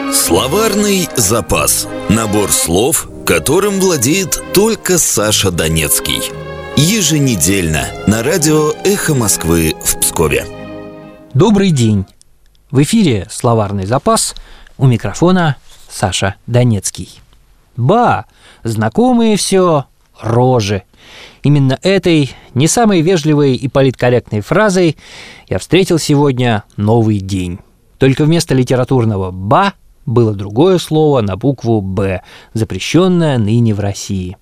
Словарный запас. Набор слов, которым владеет только Саша Донецкий. Еженедельно на радио «Эхо Москвы» в Пскове. Добрый день! В эфире «Словарный запас», у микрофона Саша Донецкий. Ба! Знакомые все рожи. Именно этой не самой вежливой и политкорректной фразой я встретил сегодня новый день. Только вместо литературного «ба» было другое слово на букву «Б», запрещенное ныне в России.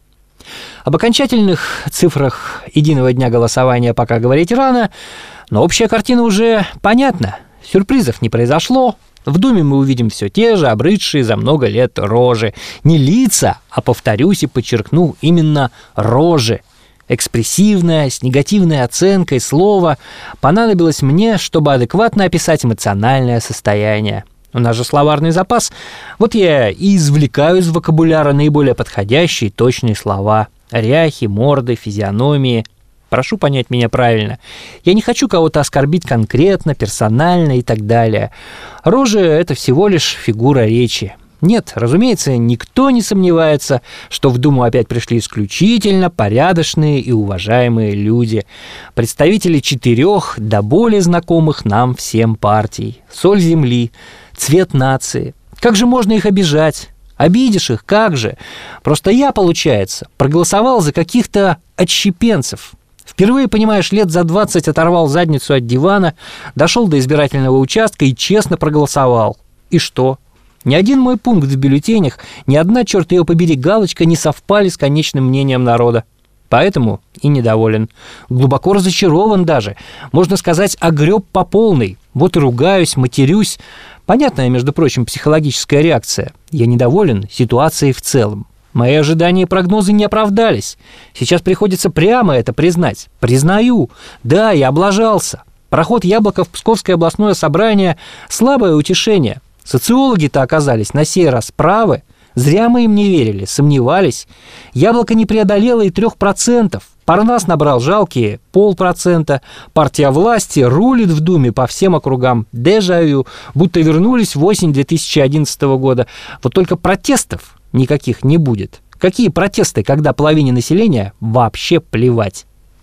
Об окончательных цифрах единого дня голосования пока говорить рано, но общая картина уже понятна. Сюрпризов не произошло. В Думе мы увидим все те же, обрыдшие за много лет рожи. Не лица, а, повторюсь и подчеркну, именно рожи. Экспрессивное, с негативной оценкой слово понадобилось мне, чтобы адекватно описать эмоциональное состояние. У нас же словарный запас. Вот я и извлекаю из вокабуляра наиболее подходящие точные слова. Ряхи, морды, физиономии. Прошу понять меня правильно. Я не хочу кого-то оскорбить конкретно, персонально и так далее. Рожи – это всего лишь фигура речи. Нет, разумеется, никто не сомневается, что в Думу опять пришли исключительно порядочные и уважаемые люди. Представители 4 до более знакомых нам всем партий. Соль земли, цвет нации. Как же можно их обижать? Обидишь их, как же? Просто я, получается, проголосовал за каких-то отщепенцев. Впервые, понимаешь, лет за 20 оторвал задницу от дивана, дошел до избирательного участка и честно проголосовал. И что? Ни один мой пункт в бюллетенях, ни одна, черт ее побери, галочка не совпали с конечным мнением народа. Поэтому и недоволен. Глубоко разочарован даже. Можно сказать, огреб по полной. Вот и ругаюсь, матерюсь. Понятная, между прочим, психологическая реакция. Я недоволен ситуацией в целом. Мои ожидания и прогнозы не оправдались. Сейчас приходится прямо это признать. Признаю. Да, я облажался. Проход Яблока в Псковское областное собрание – слабое утешение. Социологи-то оказались на сей раз правы. Зря мы им не верили, сомневались. Яблоко не преодолело и 3%. Парнас набрал жалкие 0,5%. Партия власти рулит в Думе по всем округам. Дежавю, будто вернулись в осень 2011 года. Вот только протестов никаких не будет. Какие протесты, когда половине населения вообще плевать?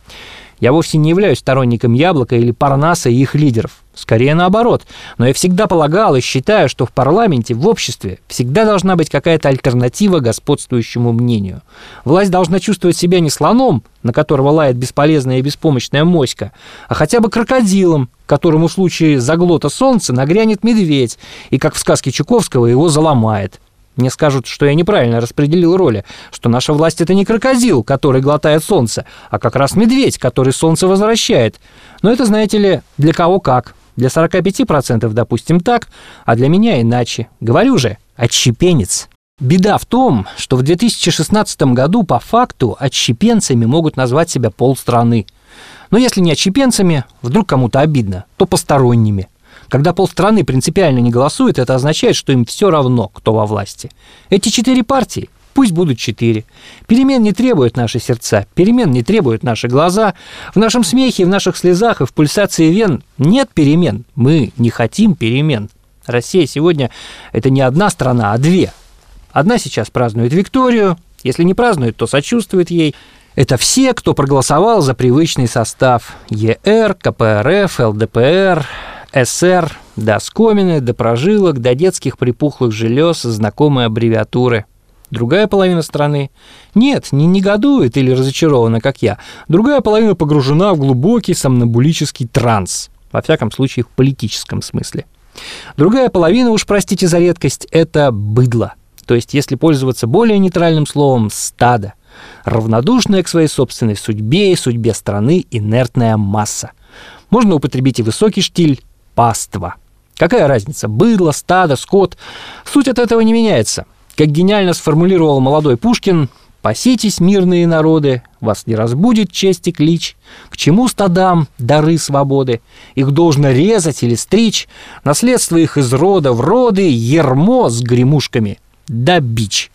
Я вовсе не являюсь сторонником Яблока или Парнаса и их лидеров. Скорее наоборот. Но я всегда полагал и считаю, что в парламенте, в обществе всегда должна быть какая-то альтернатива господствующему мнению. Власть должна чувствовать себя не слоном, на которого лает бесполезная и беспомощная моська, а хотя бы крокодилом, которому в случае заглота солнца нагрянет медведь и, как в сказке Чуковского, его заломает. Мне скажут, что я неправильно распределил роли, что наша власть – это не крокодил, который глотает солнце, а как раз медведь, который солнце возвращает. Но это, знаете ли, для кого как. Для 45%, допустим, так, а для меня иначе. Говорю же, отщепенец. Беда в том, что в 2016 году по факту отщепенцами могут назвать себя полстраны. Но если не отщепенцами, вдруг кому-то обидно, то посторонними. Когда полстраны принципиально не голосует, это означает, что им все равно, кто во власти. Эти 4 партии, пусть будут 4. Перемен не требуют наши сердца, перемен не требуют наши глаза. В нашем смехе, в наших слезах и в пульсации вен нет перемен. Мы не хотим перемен. Россия сегодня – это не одна страна, а 2. Одна сейчас празднует Викторию, если не празднует, то сочувствует ей. Это все, кто проголосовал за привычный состав: ЕР, КПРФ, ЛДПР, СР, до оскомины, до прожилок, до детских припухлых желез, знакомые аббревиатуры. Другая половина страны нет, не негодует или разочарована, как я. Другая половина погружена в глубокий сомнамбулический транс, во всяком случае в политическом смысле. Другая половина, уж простите за редкость, это быдло. То есть, если пользоваться более нейтральным словом, стадо. Равнодушная к своей собственной судьбе и судьбе страны инертная масса. Можно употребить и высокий штиль – паства. Какая разница? Быдло, стадо, скот. Суть от этого не меняется. Как гениально сформулировал молодой Пушкин: «Паситесь, мирные народы, вас не разбудит честь и клич. К чему стадам дары свободы? Их должно резать или стричь. Наследство их из рода в роды, ермо с гремушками да бич».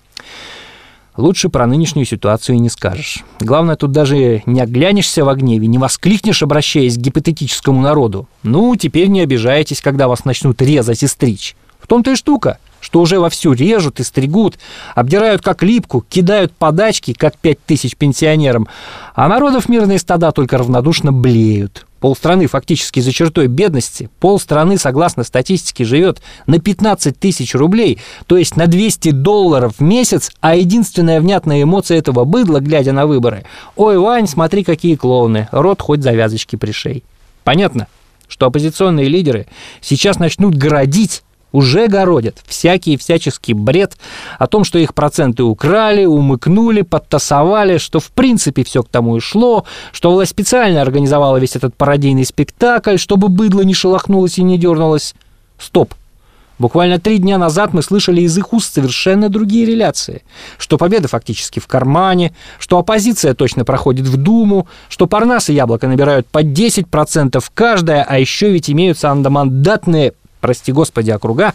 Лучше про нынешнюю ситуацию и не скажешь. Главное, тут даже не оглянешься во гневе, не воскликнешь, обращаясь к гипотетическому народу: «Ну, теперь не обижайтесь, когда вас начнут резать и стричь». В том-то и штука, что уже вовсю режут и стригут, обдирают как липку, кидают подачки, как 5000 пенсионерам, а народов мирные стада только равнодушно блеют. Полстраны фактически за чертой бедности, полстраны, согласно статистике, живет на 15 тысяч рублей, то есть на $200 в месяц, а единственная внятная эмоция этого быдла, глядя на выборы: «Ой, Вань, смотри, какие клоуны, рот хоть завязочки пришей». Понятно, что оппозиционные лидеры сейчас начнут городить, уже городят всяческий бред о том, что их проценты украли, умыкнули, подтасовали, что в принципе все к тому и шло, что власть специально организовала весь этот пародийный спектакль, чтобы быдло не шелохнулось и не дернулось. Стоп! Буквально 3 дня назад мы слышали из их уст совершенно другие реляции, что победа фактически в кармане, что оппозиция точно проходит в Думу, что Парнас и Яблоко набирают по 10% каждая, а еще ведь имеются андомандатные, прости господи, округа.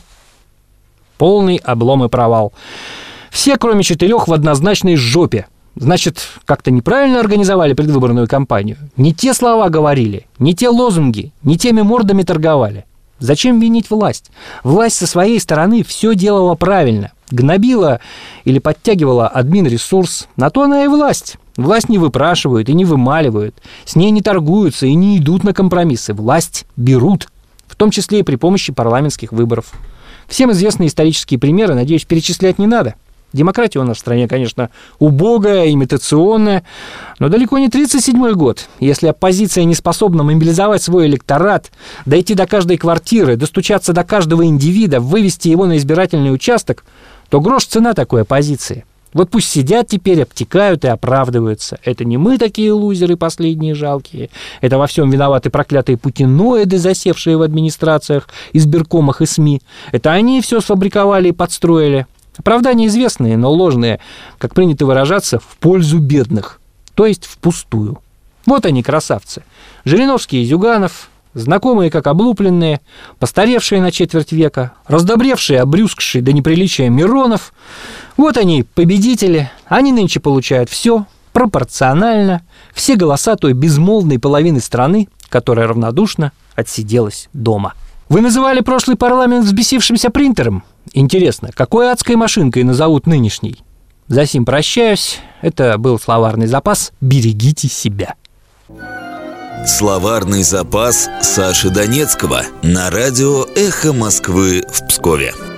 Полный облом и провал. Все, кроме 4, в однозначной жопе. Значит, как-то неправильно организовали предвыборную кампанию. Не те слова говорили, не те лозунги, не теми мордами торговали. Зачем винить власть? Власть со своей стороны все делала правильно. Гнобила или подтягивала админресурс. На то она и власть. Власть не выпрашивают и не вымаливают. С ней не торгуются и не идут на компромиссы. Власть берут. В том числе и при помощи парламентских выборов. Всем известные исторические примеры, надеюсь, перечислять не надо. Демократия у нас в стране, конечно, убогая, имитационная, но далеко не 1937 год. Если оппозиция не способна мобилизовать свой электорат, дойти до каждой квартиры, достучаться до каждого индивида, вывести его на избирательный участок, то грош цена такой оппозиции. Вот пусть сидят теперь, обтекают и оправдываются. Это не мы такие лузеры последние жалкие. Это во всем виноваты проклятые путиноиды, засевшие в администрациях, избиркомах и СМИ. Это они все сфабриковали и подстроили. Оправдания известные, но ложные, как принято выражаться, в пользу бедных, то есть впустую. Вот они, красавцы. Жириновский и Зюганов, знакомые как облупленные, постаревшие на четверть века, раздобревшие, обрюзгшие до неприличия Миронов. Вот они, победители. Они нынче получают все пропорционально, все голоса той безмолвной половины страны, которая равнодушно отсиделась дома. Вы называли прошлый парламент взбесившимся принтером? Интересно, какой адской машинкой назовут нынешний? Засим прощаюсь. Это был словарный запас. Берегите себя. Словарный запас Саши Донецкого на радио «Эхо Москвы» в Пскове.